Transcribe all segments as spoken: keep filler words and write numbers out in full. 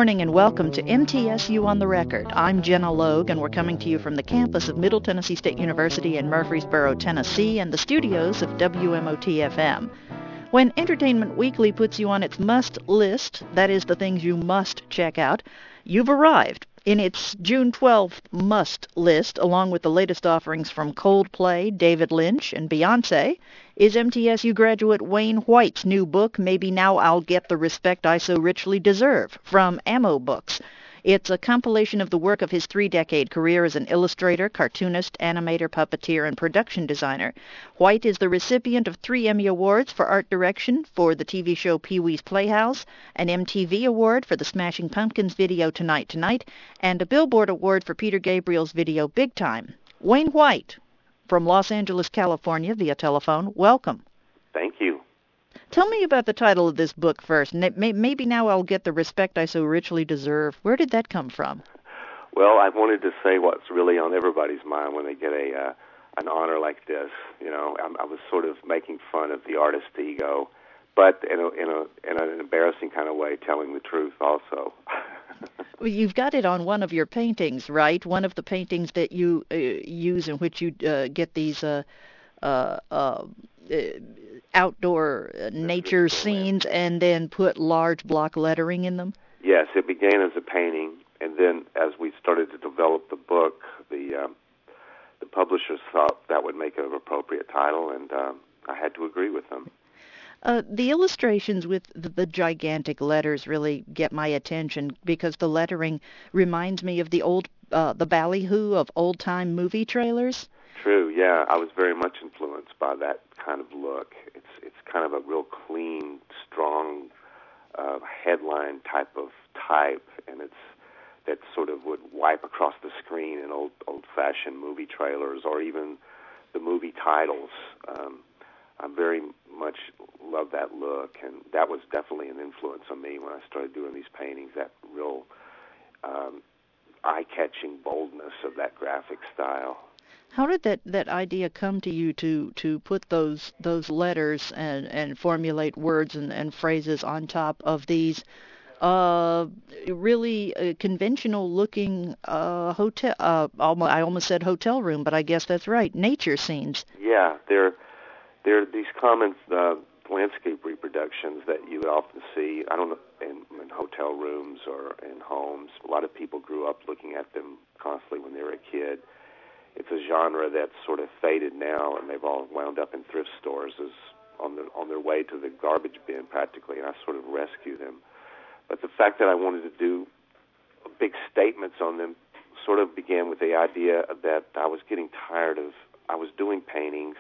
morning and welcome to M T S U on the Record. I'm Jenna Logue and we're coming to you from the campus of Middle Tennessee State University in Murfreesboro, Tennessee and the studios of W M O T F M. When Entertainment Weekly puts you on its must list, that is the things you must check out, you've arrived. In its June twelfth must list, along with the latest offerings from Coldplay, David Lynch, and Beyonce, is M T S U graduate Wayne White's new book, Maybe Now I'll Get the Respect I So Richly Deserve, from Ammo Books. It's a compilation of the work of his three-decade career as an illustrator, cartoonist, animator, puppeteer, and production designer. White is the recipient of three Emmy Awards for art direction for the T V show Pee-wee's Playhouse, an M T V Award for the Smashing Pumpkins video Tonight Tonight, and a Billboard Award for Peter Gabriel's video Big Time. Wayne White, from Los Angeles, California, via telephone, welcome. Thank you. Tell me about the title of this book first. Maybe Now I'll Get the Respect I So Richly Deserve. Where did that come from? Well, I wanted to say what's really on everybody's mind when they get a uh, an honor like this. You know, I, I was sort of making fun of the artist's ego, but in a, in a in an embarrassing kind of way, telling the truth also. Well, you've got it on one of your paintings, right? One of the paintings that you uh, use in which you uh, get these uh, uh, uh, uh, outdoor uh, nature scenes and then put large block lettering in them? Yes, it began as a painting, and then as we started to develop the book, the um, the publishers thought that would make an appropriate title, and um, I had to agree with them. Uh, the illustrations with the, the gigantic letters really get my attention because the lettering reminds me of the old, uh, the ballyhoo of old-time movie trailers. True, yeah. I was very much influenced by that kind of look. It's it's kind of a real clean, strong uh, headline type of type, and it's that sort of would wipe across the screen in old old-fashioned movie trailers or even the movie titles. Um, I very much love that look, and that was definitely an influence on me when I started doing these paintings, that real um, eye-catching boldness of that graphic style. How did that, that idea come to you to, to put those those letters and, and formulate words and, and phrases on top of these uh, really uh, conventional-looking uh, hotel, uh, almost, I almost said hotel room, but I guess that's right, nature scenes? Yeah, they're, they're these common uh, landscape reproductions that you would often see, I don't know, in, in hotel rooms or in homes. A lot of people grew up looking at them constantly when they were a kid. It's a genre that's sort of faded now, and they've all wound up in thrift stores as on their on their way to the garbage bin, practically, and I sort of rescue them. But the fact that I wanted to do big statements on them sort of began with the idea that I was getting tired of, I was doing paintings,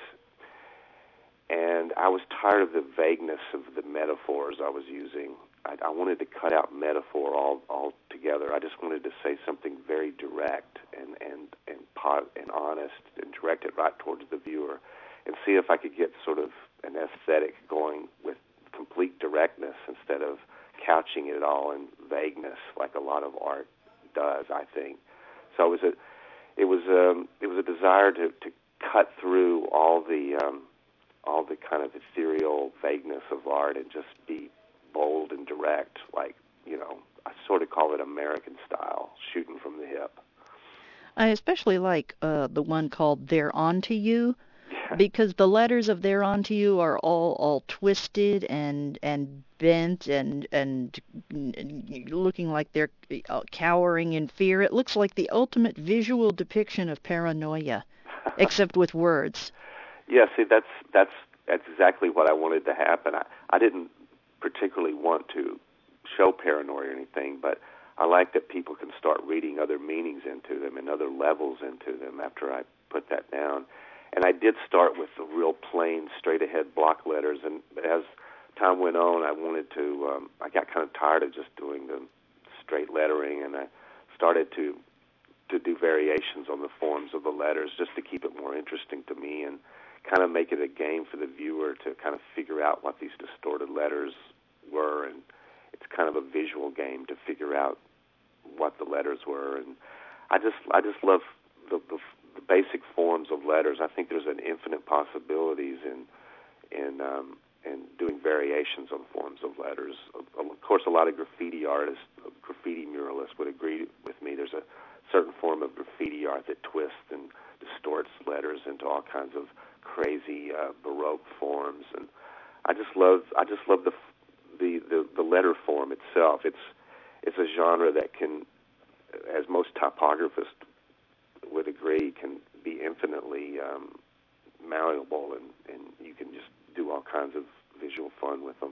and I was tired of the vagueness of the metaphors I was using. I, I wanted to cut out metaphor all altogether. I just wanted to say something very direct and and and pot, and honest, and direct it right towards the viewer, and see if I could get sort of an aesthetic going with complete directness instead of couching it all in vagueness, like a lot of art does, I think. So it was a it was um, it was a desire to, to cut through all the um, all the kind of ethereal vagueness of art and just be bold and direct, like, you know, I sort of call it American style, shooting from the hip. I especially like uh, the one called They're Onto You, Yeah. because the letters of They're Onto You are all, all twisted and and bent and, and and looking like they're cowering in fear. It looks like the ultimate visual depiction of paranoia, except with words. Yeah, see, that's that's that's exactly what I wanted to happen. I, I didn't particularly want to show paranoia or anything, but I like that people can start reading other meanings into them and other levels into them after I put that down. And I did start with the real plain, straight-ahead block letters, and as time went on, I wanted to, um, I got kind of tired of just doing the straight lettering, and I started to to do variations on the forms of the letters just to keep it more interesting to me and kind of make it a game for the viewer to kind of figure out what these distorted letters were, and it's kind of a visual game to figure out what the letters were. And I just I just love the, the, the basic forms of letters. I think there's an infinite possibilities in in um, and doing variations on forms of letters. Of, of course, a lot of graffiti artists, graffiti muralists would agree with me. There's a certain form of graffiti art that twists and distorts letters into all kinds of crazy uh, Baroque forms, and I just love I just love the the the, the letter form itself. It's it's a genre that can, as most typographists would agree, can be infinitely um, malleable, and, and you can just do all kinds of visual fun with them.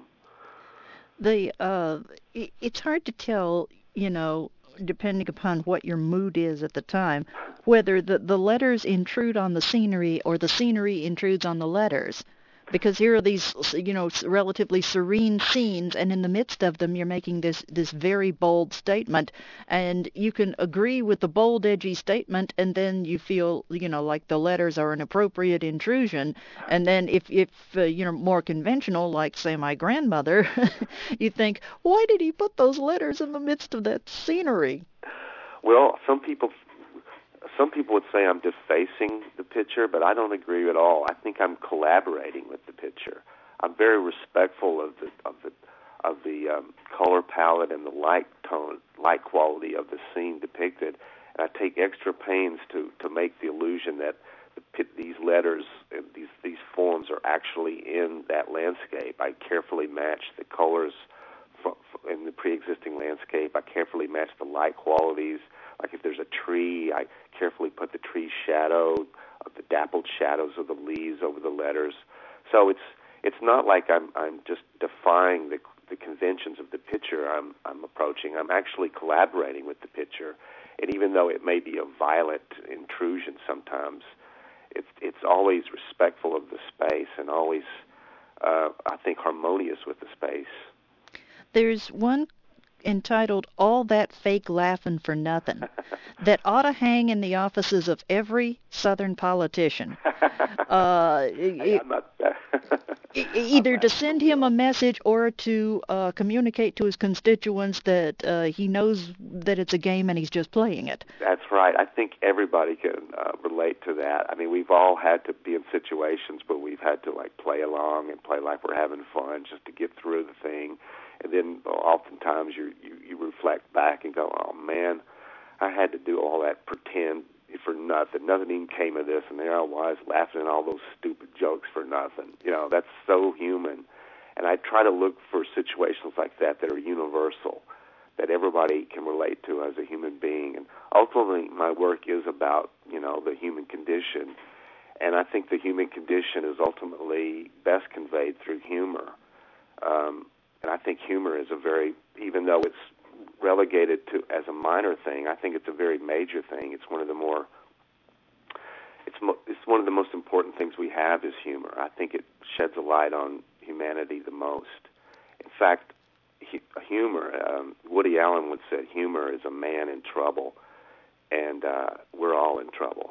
The uh, it, it's hard to tell, you know, depending upon what your mood is at the time, whether the, the letters intrude on the scenery or the scenery intrudes on the letters. Because here are these, you know, relatively serene scenes, and in the midst of them, you're making this, this very bold statement, and you can agree with the bold, edgy statement, and then you feel, you know, like the letters are an appropriate intrusion. And then if, if uh, you know, more conventional, like, say, my grandmother, you think, why did he put those letters in the midst of that scenery? Well, some people Some people would say I'm defacing the picture, but I don't agree at all. I think I'm collaborating with the picture. I'm very respectful of the of the of the um, color palette and the light tone, light quality of the scene depicted, and I take extra pains to, to make the illusion that the, these letters, these these forms are actually in that landscape. I carefully match the colors from, in the pre-existing landscape. I carefully match the light qualities. Like if there's a tree, I carefully put the tree shadow, of the dappled shadows of the leaves over the letters. So it's it's not like I'm I'm just defying the the conventions of the picture I'm I'm approaching. I'm actually collaborating with the picture, and even though it may be a violent intrusion sometimes, it's it's always respectful of the space and always uh, I think harmonious with the space. There's one entitled All That Fake Laughin' for Nothing that ought to hang in the offices of every Southern politician. Uh, hey, I'm not, either to send him a message or to uh, communicate to his constituents that uh, he knows that it's a game and he's just playing it. That's right. I think everybody can uh, relate to that. I mean, we've all had to be in situations where we've had to like play along and play like we're having fun just to get through the thing. And then oftentimes you, you you reflect back and go, oh, man, I had to do all that pretend for nothing. Nothing even came of this, and there I was laughing at all those stupid jokes for nothing. You know, that's so human. And I try to look for situations like that that are universal, that everybody can relate to as a human being. And ultimately, my work is about, you know, the human condition. And I think the human condition is ultimately best conveyed through humor. Um, And I think humor is a very, even though it's relegated to as a minor thing, I think it's a very major thing. It's one of the more, it's mo- it's one of the most important things we have is humor. I think it sheds a light on humanity the most. In fact, hu- humor, um, Woody Allen would say, humor is a man in trouble, and uh, we're all in trouble.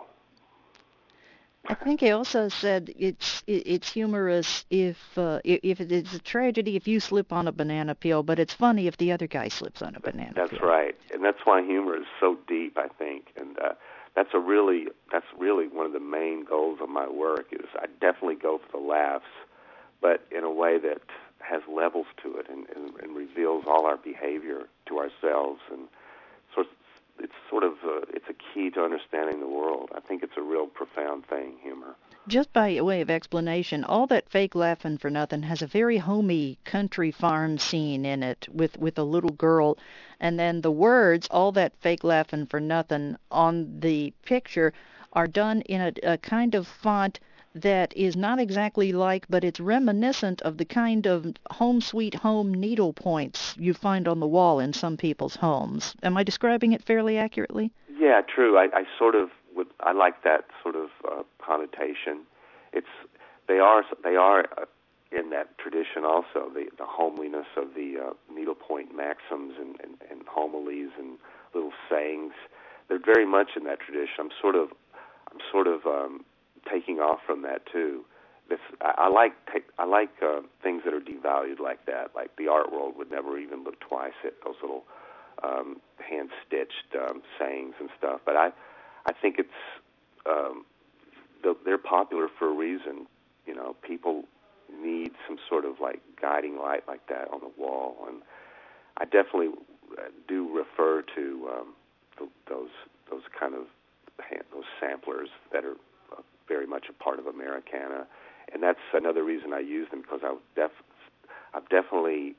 I think he also said it's it's humorous if uh, if it's a tragedy if you slip on a banana peel, but it's funny if the other guy slips on a banana that's peel. That's right, and that's why humor is so deep, I think, and uh, that's a really that's really one of the main goals of my work. Is I definitely go for the laughs, but in a way that has levels to it and, and, and reveals all our behavior to ourselves, and sort of, it's sort of uh, it's a key to understanding the world. I think it's a real profound thing, humor. Just by way of explanation, All That Fake Laughin' for Nothing has a very homey country farm scene in it with, with a little girl, and then the words, All That Fake Laughin' for Nothing, on the picture are done in a, a kind of font that is not exactly like, but it's reminiscent of the kind of home sweet home needle points you find on the wall in some people's homes. Am I describing it fairly accurately? Yeah, true. I, I sort of would. I like that sort of uh, connotation. It's they are they are uh, in that tradition also. The the homeliness of the uh, needlepoint maxims and, and, and homilies and little sayings. They're very much in that tradition. I'm sort of I'm sort of um, taking off from that too. This I, I like take, I like uh, things that are devalued like that. Like the art world would never even look twice at those little um, hand-stitched um, sayings and stuff. But I, I think it's um, they're popular for a reason. You know, people need some sort of like guiding light like that on the wall. And I definitely do refer to um, th- those those kind of those samplers that are uh, very much a part of Americana, and that's another reason I use them, because I def I definitely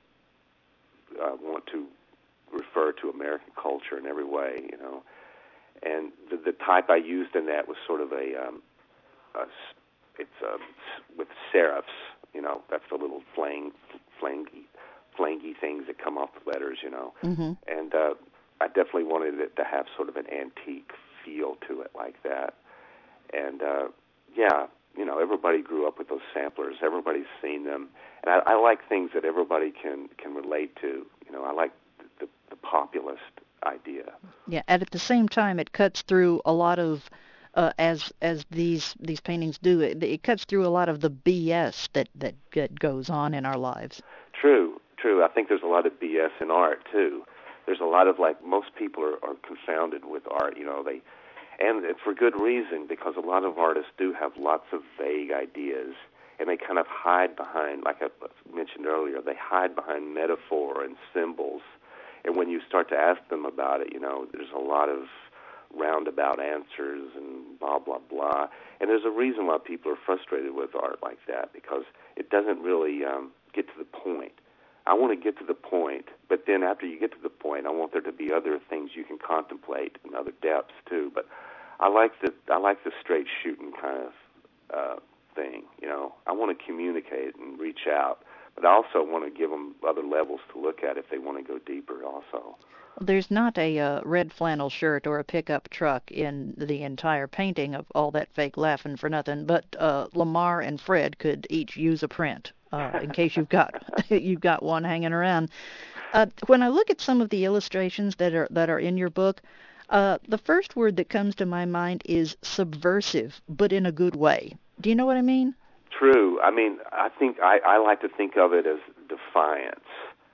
uh, want to refer to American culture in every way, you know. And the, the type I used in that was sort of a, um, a it's a, with serifs, you know. That's the little flang, flangy, flangy things that come off the letters, you know. Mm-hmm. And uh, I definitely wanted it to have sort of an antique feel to it like that. And, uh, yeah, you know, everybody grew up with those samplers. Everybody's seen them. And I, I like things that everybody can, can relate to. You know, I like the, the populist idea. Yeah, and at the same time, it cuts through a lot of, uh, as as these these paintings do, it, it cuts through a lot of the B S that, that, that goes on in our lives. True, true. I think there's a lot of B S in art, too. There's a lot of, like, most people are, are confounded with art, you know, they, and for good reason, because a lot of artists do have lots of vague ideas, and they kind of hide behind, like I mentioned earlier, they hide behind metaphor and symbols. And when you start to ask them about it, you know, there's a lot of roundabout answers and blah, blah, blah. And there's a reason why people are frustrated with art like that, because it doesn't really um, get to the point. I want to get to the point, but then after you get to the point, I want there to be other things you can contemplate and other depths too. But I like the I like the straight shooting kind of uh, thing. You know, I want to communicate and reach out, but I also want to give them other levels to look at if they want to go deeper. Also, there's not a uh, red flannel shirt or a pickup truck in the entire painting of All That Fake Laughing for Nothing, but uh, Lamar and Fred could each use a print. Uh, in case you've got you've got one hanging around. Uh, when I look at some of the illustrations that are that are in your book, uh, the first word that comes to my mind is subversive, but in a good way. Do you know what I mean? True. I mean, I think I, I like to think of it as defiance.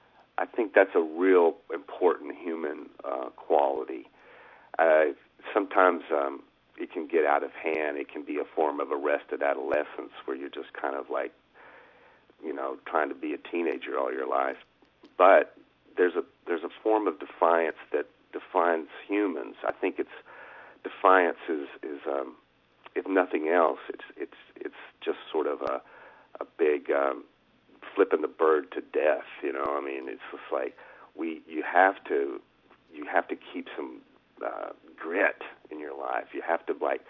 I think that's a real important human uh, quality. Uh, sometimes um, it can get out of hand. It can be a form of arrested adolescence where you're just kind of like, you know, trying to be a teenager all your life. But there's a there's a form of defiance that defines humans. I think it's defiance is is um, if nothing else, it's it's it's just sort of a a big um, flipping the bird to death. You know, I mean, it's just like we you have to you have to keep some uh, grit in your life. You have to like.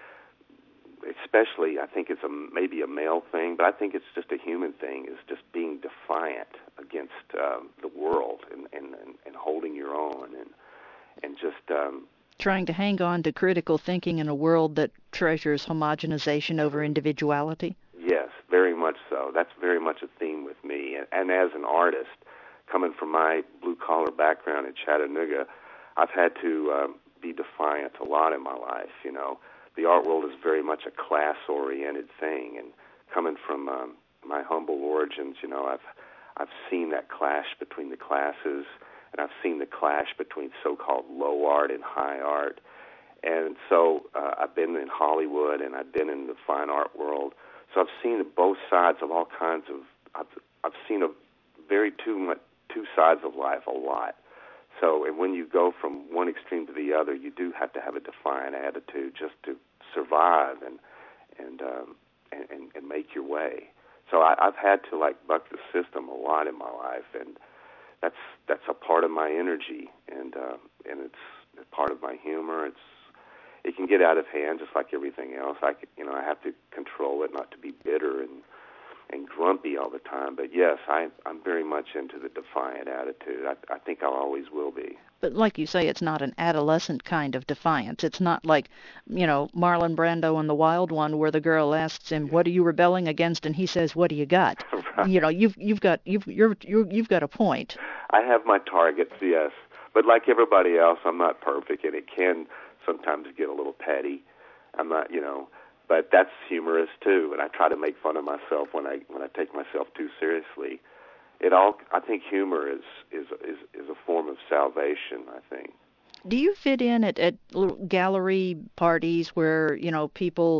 Especially, I think it's a maybe a male thing, but I think it's just a human thing, is just being defiant against um, the world and, and, and holding your own and and just... Um, trying to hang on to critical thinking in a world that treasures homogenization over individuality? Yes, very much so. That's very much a theme with me. And, and as an artist, coming from my blue-collar background in Chattanooga, I've had to um, be defiant a lot in my life, you know. The art world is very much a class-oriented thing, and coming from um, my humble origins, you know, I've I've seen that clash between the classes, and I've seen the clash between so-called low art and high art, and so uh, I've been in Hollywood and I've been in the fine art world, so I've seen both sides of all kinds of. I've I've seen a very two much two sides of life a lot. So, and when you go from one extreme to the other, you do have to have a defiant attitude just to survive and and um, and, and, and make your way. So I, I've had to like buck the system a lot in my life, and that's that's a part of my energy, and uh, and it's a part of my humor. It's it can get out of hand just like everything else. I could, you know I have to control it, not to be bitter and. and grumpy all the time. But yes, I, I'm very much into the defiant attitude. I, I think I always will be. But like you say, it's not an adolescent kind of defiance. It's not like, you know, Marlon Brando in The Wild One, where the girl asks him, "What are you rebelling against?" and he says, "What do you got?" Right. You know, you've you've got you've you're, you're you've got a point. I have my targets, yes, but like everybody else, I'm not perfect, and it can sometimes get a little petty. I'm not, you know. But that's humorous too, and I try to make fun of myself when I when I take myself too seriously. It all I think humor is is is, is a form of salvation, I think. Do you fit in at, at little gallery parties where, you know, people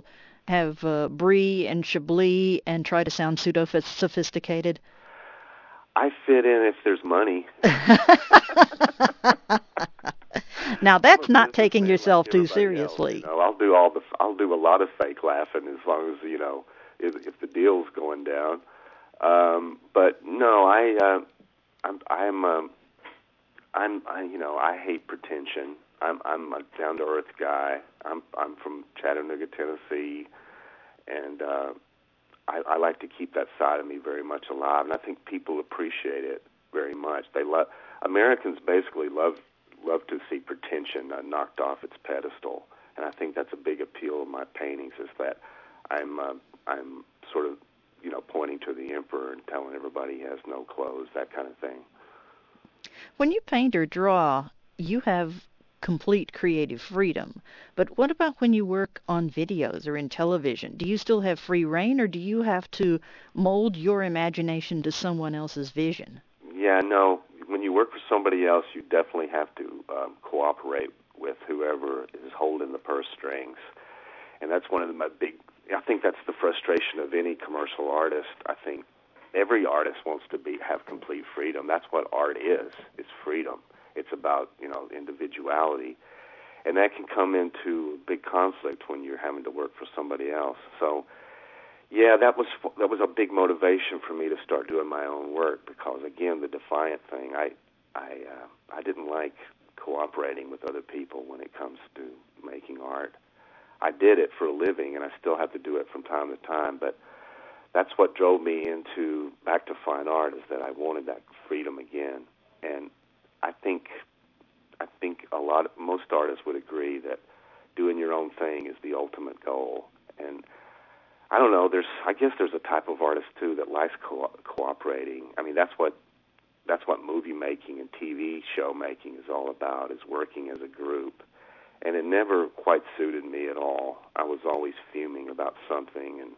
have uh, brie and chablis and try to sound pseudo-sophisticated? I fit in if there's money. Now that's not taking like yourself too seriously. seriously. Else, you know, I'll do all the I'll do a lot of fake laughing as long as you know if, if the deal's going down. Um, but no, I uh, I'm I'm um, I'm I, you know I hate pretension. I'm I'm a down to earth guy. I'm I'm from Chattanooga, Tennessee, and uh, I, I like to keep that side of me very much alive. And I think people appreciate it very much. They love Americans basically love. love to see pretension uh, knocked off its pedestal, and I think that's a big appeal of my paintings. Is that I'm uh, I'm sort of you know pointing to the emperor and telling everybody he has no clothes, that kind of thing. When you paint or draw, you have complete creative freedom. But what about when you work on videos or in television? Do you still have free reign, or do you have to mold your imagination to someone else's vision? Yeah, no. When you work for somebody else, you definitely have to um, cooperate with whoever is holding the purse strings, and that's one of the, my big. I think that's the frustration of any commercial artist. I think every artist wants to be have complete freedom. That's what art is. It's freedom. It's about you know individuality, and that can come into big conflict when you're having to work for somebody else. So. Yeah, that was that was a big motivation for me to start doing my own work because, again, the defiant thing. I I uh, I didn't like cooperating with other people when it comes to making art. I did it for a living, and I still have to do it from time to time. But that's what drove me into back to fine art, is that I wanted that freedom again. And I think I think a lot of, most artists would agree that doing your own thing is the ultimate goal. And I don't know. There's, I guess, there's a type of artist too that likes co- cooperating. I mean, that's what that's what movie making and T V show making is all about: is working as a group. And it never quite suited me at all. I was always fuming about something, and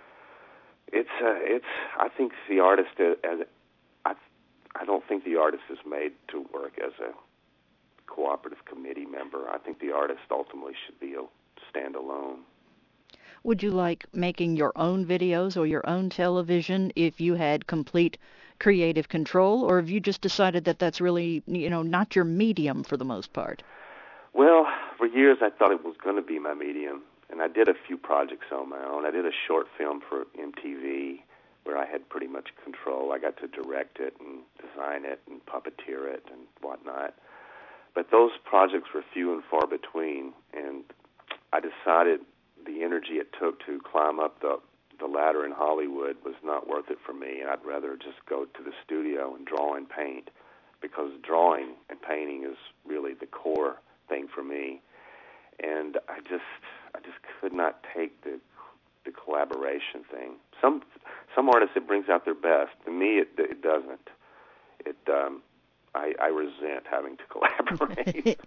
it's uh, it's. I think the artist, as I, I don't think the artist is made to work as a cooperative committee member. I think the artist ultimately should be a standalone. Would you like making your own videos or your own television if you had complete creative control, or have you just decided that that's really, you know, not your medium for the most part? Well, for years I thought it was going to be my medium, and I did a few projects on my own. I did a short film for M T V where I had pretty much control. I got to direct it and design it and puppeteer it and whatnot. But those projects were few and far between, and I decided the energy it took to climb up the, the ladder in Hollywood was not worth it for me, and I'd rather just go to the studio and draw and paint, because drawing and painting is really the core thing for me. And I just I just could not take the the collaboration thing. Some some artists, it brings out their best. To me, it it doesn't. It um, I, I resent having to collaborate.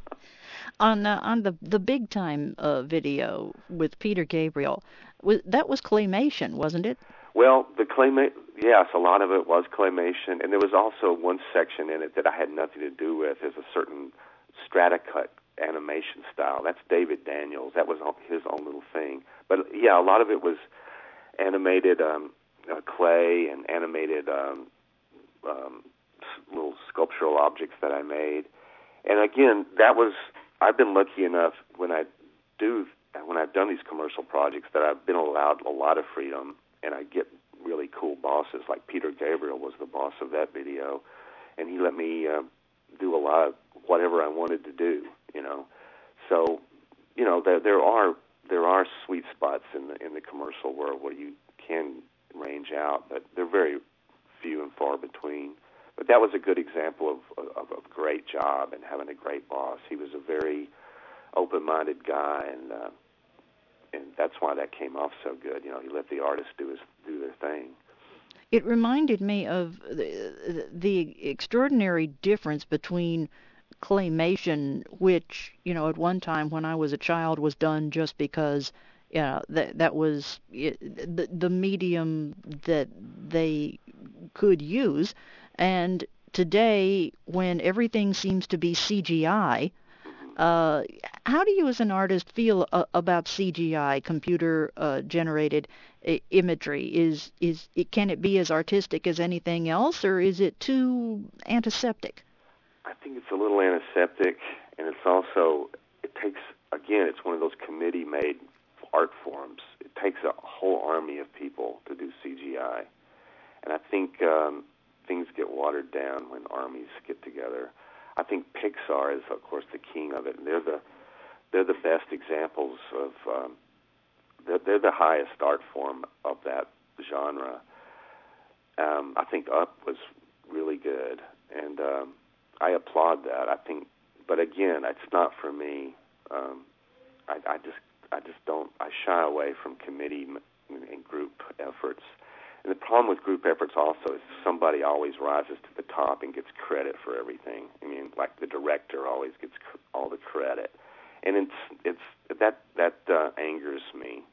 on uh, on the the big time uh, video with Peter Gabriel, was, that was claymation, wasn't it? Well, the claymation, yes, a lot of it was claymation, and there was also one section in it that I had nothing to do with. There's a certain stratacut animation style. That's David Daniels. That was his own little thing. But yeah, a lot of it was animated um, uh, clay and animated um, um, little sculptural objects that I made. And again, that was, I've been lucky enough when I do, when I've done these commercial projects, that I've been allowed a lot of freedom, and I get really cool bosses. Like Peter Gabriel was the boss of that video, and he let me uh, do a lot of whatever I wanted to do, you know. So, you know, there, there are there are sweet spots in the in the commercial world where you can range out, but they're very few and far between. But that was a good example of, of, of a great job and having a great boss. He was a very open-minded guy, and uh, and that's why that came off so good. You know, he let the artists do his do their thing. It reminded me of the, the extraordinary difference between claymation, which, you know, at one time when I was a child was done just because, you know, that that was it, the the medium that they could use. And today, when everything seems to be C G I, Uh, how do you as an artist feel uh, about C G I, computer-generated uh, imagery? Is is it, can it be as artistic as anything else, or is it too antiseptic? I think it's a little antiseptic, and it's also, it takes, again, it's one of those committee-made art forms. It takes a whole army of people to do C G I. And I think um, things get watered down when armies get together. I think Pixar is, of course, the king of it. And they're the they're the best examples of, um, they're, they're the highest art form of that genre. Um, I think Up was really good, and um, I applaud that. I think, but again, it's not for me. Um, I, I just, I just don't. I shy away from committee and group efforts. And the problem with group efforts also is somebody always rises to the top and gets credit for everything. I mean, like the director always gets cr- all the credit, and it's it's that that uh, angers me.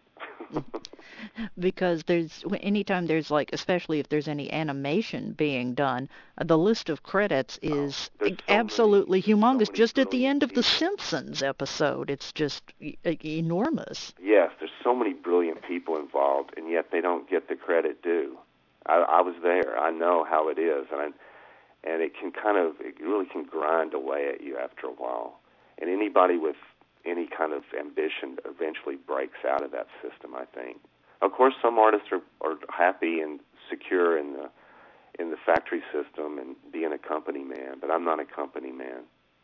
Because there's anytime there's like, especially if there's any animation being done, uh, the list of credits is Oh, so absolutely many, humongous. so Just at the end of people. the Simpsons episode, it's just e- enormous. Yes, there's so many brilliant people involved, and yet they don't get the credit due. I, I was there. I know how it is, and I, and it can kind of, it really can grind away at you after a while. And anybody with any kind of ambition eventually breaks out of that system, I think. Of course, some artists are, are happy and secure in the in the factory system and being a company man, but I'm not a company man.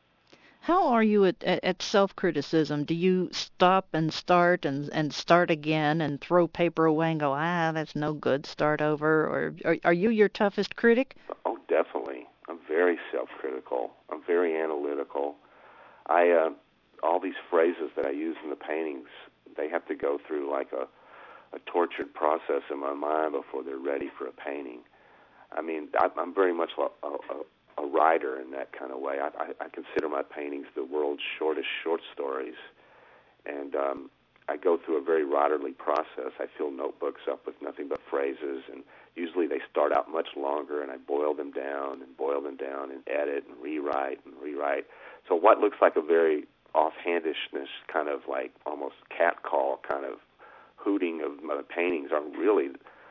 How are you at, at, at self-criticism? Do you stop and start and, and start again and throw paper away and go, ah, that's no good, start over? Or are, are you your toughest critic? Oh, definitely. I'm very self-critical. I'm very analytical. I uh, all these phrases that I use in the paintings, they have to go through like a, a tortured process in my mind before they're ready for a painting. I mean, I, I'm very much a, a, a writer in that kind of way. I, I, I consider my paintings the world's shortest short stories, and um, I go through a very writerly process. I fill notebooks up with nothing but phrases, and usually they start out much longer, and I boil them down and boil them down and edit and rewrite and rewrite. So what looks like a very offhandishness, kind of like almost catcall kind of hooting of my paintings are really,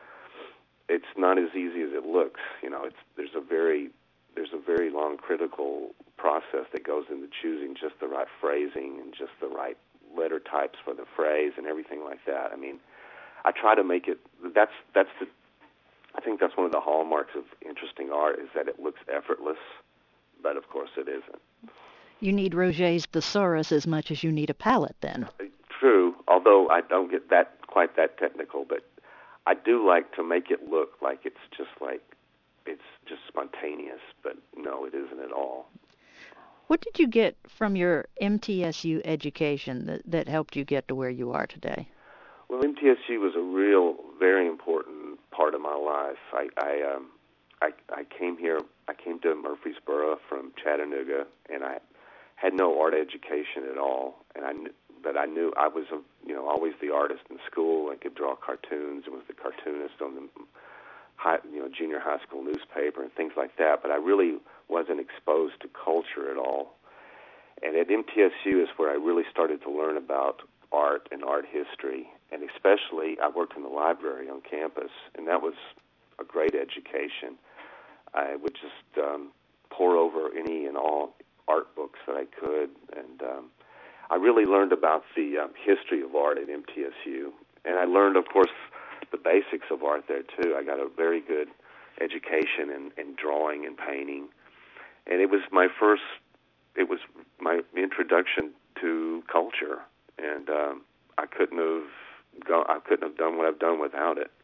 it's not as easy as it looks. You know, it's there's a very there's a very long critical process that goes into choosing just the right phrasing and just the right letter types for the phrase and everything like that. I mean, I try to make it. That's that's the. I think that's one of the hallmarks of interesting art is that it looks effortless, but of course it isn't. You need Roget's thesaurus as much as you need a palette, then. True, although I don't get that quite that technical, but I do like to make it look like it's just like it's just spontaneous, but no, it isn't at all. What did you get from your M T S U education that, that helped you get to where you are today? Well, M T S U was a real, very important part of my life. I, I, um, I, I came here. I came to Murfreesboro from Chattanooga, and I had no art education at all. And I, knew, but I knew I was, a, you know, always the artist in school. I could draw cartoons and was the cartoonist on the, high, you know, junior high school newspaper and things like that. But I really wasn't exposed to culture at all. And at M T S U is where I really started to learn about art and art history. And especially, I worked in the library on campus, and that was a great education. I would just um, pour over any and all art books that I could, and um, I really learned about the um, history of art at M T S U. And I learned, of course, the basics of art there, too. I got a very good education in, in drawing and painting. And it was my first, it was my introduction to culture, and um, I couldn't have gone, I couldn't have done what I've done without it.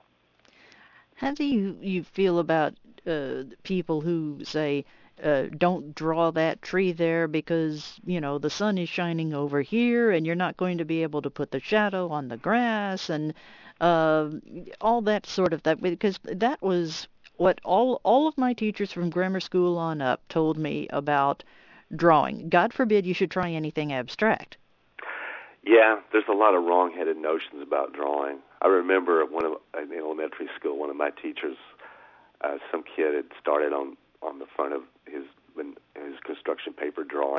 How do you, you feel about uh, people who say, uh, don't draw that tree there because, you know, the sun is shining over here and you're not going to be able to put the shadow on the grass and uh, all that sort of that, because that was what all, all of my teachers from grammar school on up told me about drawing. God forbid you should try anything abstract. Yeah, there's a lot of wrong-headed notions about drawing. I remember at one of, in elementary school, one of my teachers, uh, some kid had started on, on the front of his his construction paper drawing,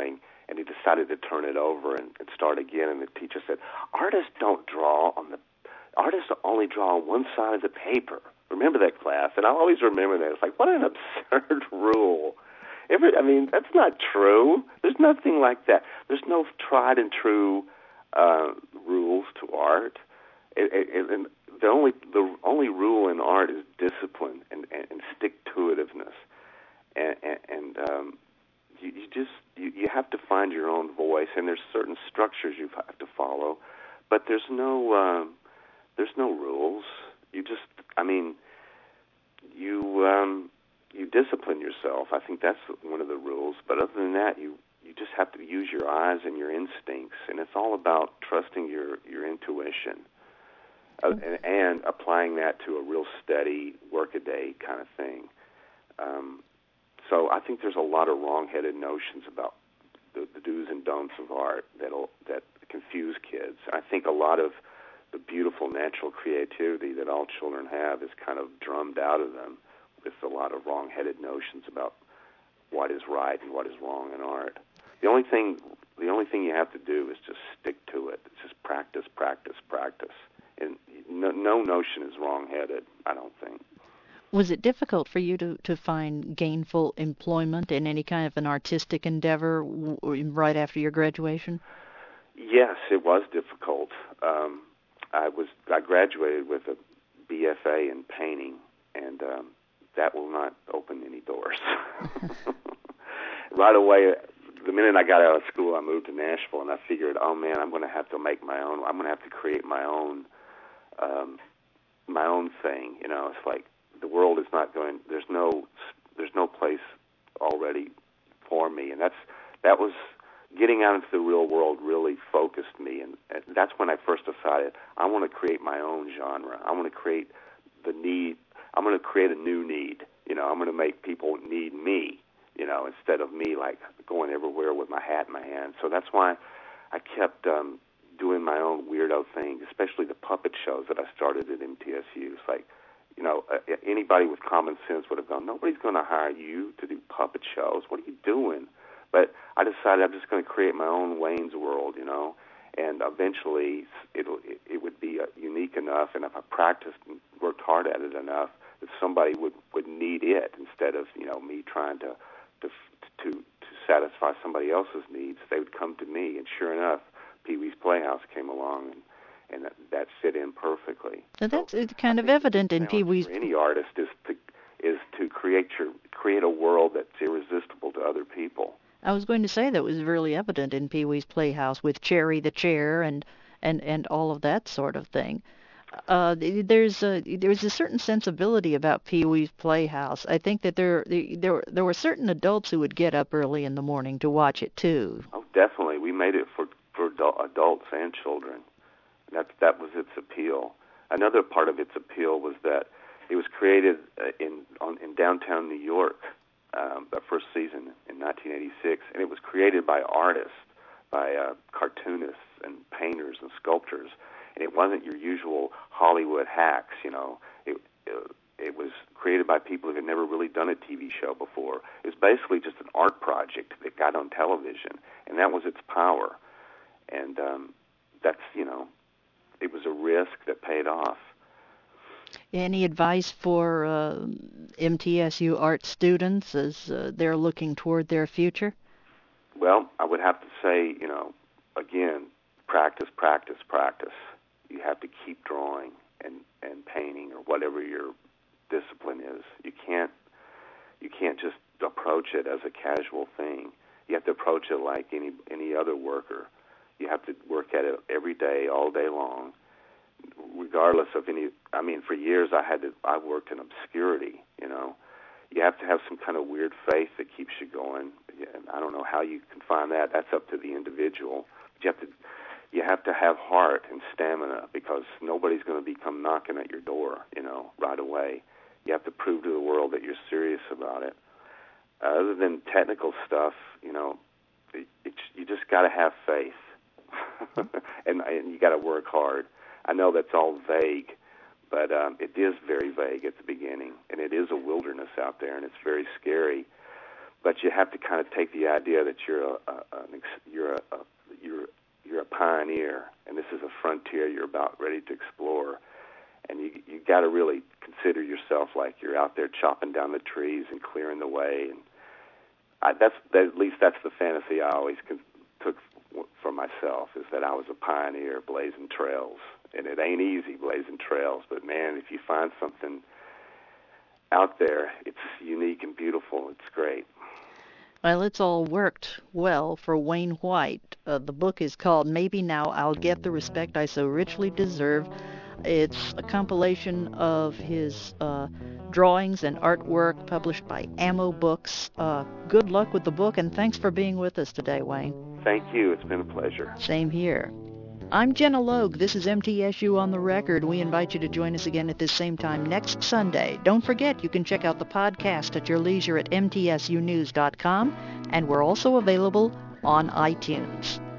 and he decided to turn it over and, and start again. And the teacher said, "Artists don't draw on the artists only draw on one side of the paper." Remember that class? And I always remember that. It's like, what an absurd rule. Every, I mean, that's not true. There's nothing like that. There's no tried and true uh, rules to art. It, it, and the only the only rule in art is discipline and, and, and stick-to-itiveness. And, and, and um, you, you just you, you have to find your own voice, and there's certain structures you have to follow, but there's no uh, there's no rules. You just, I mean, you um, you discipline yourself. I think that's one of the rules. But other than that, you you just have to use your eyes and your instincts, and it's all about trusting your your intuition uh, and, and applying that to a real steady work-a-day kind of thing. Um, so I think there's a lot of wrong-headed notions about the, the do's and don'ts of art that'll that confuse kids. I think a lot of the beautiful natural creativity that all children have is kind of drummed out of them with a lot of wrong-headed notions about what is right and what is wrong in art. The only thing, the only thing you have to do is just stick to it. It's just practice, practice, practice. And no, no notion is wrong-headed, I don't think. Was it difficult for you to, to find gainful employment in any kind of an artistic endeavor w- right after your graduation? Yes, it was difficult. Um, I was I graduated with a B F A in painting, and um, that will not open any doors. Right away, the minute I got out of school, I moved to Nashville, and I figured, oh man, I'm going to have to make my own. I'm going to have to create my own, um, my own thing. You know, it's like the world is not going. There's no, there's no place already for me, and that's that was. Getting out into the real world really focused me, and, and that's when I first decided I want to create my own genre. I want to create the need. I'm going to create a new need. You know, I'm going to make people need me. You know, instead of me like going everywhere with my hat in my hand. So that's why I kept um, doing my own weirdo thing, especially the puppet shows that I started at M T S U. It's like, you know, uh, anybody with common sense would have gone, nobody's going to hire you to do puppet shows. What are you doing? But I decided I'm just going to create my own Wayne's World, you know, and eventually it'll, it, it would be uh, unique enough, and if I practiced and worked hard at it enough, that somebody would, would need it instead of, you know, me trying to, to to to satisfy somebody else's needs. They would come to me, and sure enough, Pee-wee's Playhouse came along, and, and that, that fit in perfectly. So that's so kind of evident in Pee-wee's. For any artist is to is to create your create a world that's irresistible to other people. I was going to say that was really evident in Pee-wee's Playhouse with Cherry the Chair and, and, and all of that sort of thing. Uh, there's a there's a certain sensibility about Pee-wee's Playhouse. I think that there there there were certain adults who would get up early in the morning to watch it too. Oh, definitely. We made it for for adults and children. That that was its appeal. Another part of its appeal was that it was created in on, in downtown New York. Um, the first season in nineteen eighty-six, and it was created by artists, by uh, cartoonists and painters and sculptors, and it wasn't your usual Hollywood hacks, you know. It, it, it was created by people who had never really done a T V show before. It was basically just an art project that got on television, and that was its power. And um, that's, you know, it was a risk that paid off. Any advice for uh, M T S U art students as uh, they're looking toward their future? Well, I would have to say, you know, again, practice, practice, practice. You have to keep drawing and, and painting or whatever your discipline is. You can't you can't just approach it as a casual thing. You have to approach it like any any other worker. You have to work at it every day, all day long, regardless of any. I mean, for years I had to. I worked in obscurity. You know, you have to have some kind of weird faith that keeps you going. I don't know how you can find that. That's up to the individual. But you have to. You have to have heart and stamina, because nobody's going to be come knocking at your door, you know, right away. You have to prove to the world that you're serious about it. Uh, other than technical stuff, you know, it, it, you just got to have faith, and, and you got to work hard. I know that's all vague, but um, it is very vague at the beginning, and it is a wilderness out there, and it's very scary. but you have to kind of take the idea that you're a, a an ex- you're a, a you're you're a pioneer, and this is a frontier you're about ready to explore, and you you got to really consider yourself like you're out there chopping down the trees and clearing the way, and I, that's that, at least that's the fantasy I always con- took for myself, is that I was a pioneer blazing trails, and it ain't easy blazing trails, but man, if you find something out there, it's unique and beautiful. It's great. Well, it's all worked well for Wayne White. Uh, the book is called Maybe Now I'll Get the Respect I So Richly Deserve. It's a compilation of his uh, drawings and artwork published by Ammo Books. Uh, good luck with the book, and thanks for being with us today, Wayne. Thank you. It's been a pleasure. Same here. I'm Jenna Logue. This is M T S U on the Record. We invite you to join us again at this same time next Sunday. Don't forget, you can check out the podcast at your leisure at m t s u news dot com, and we're also available on iTunes.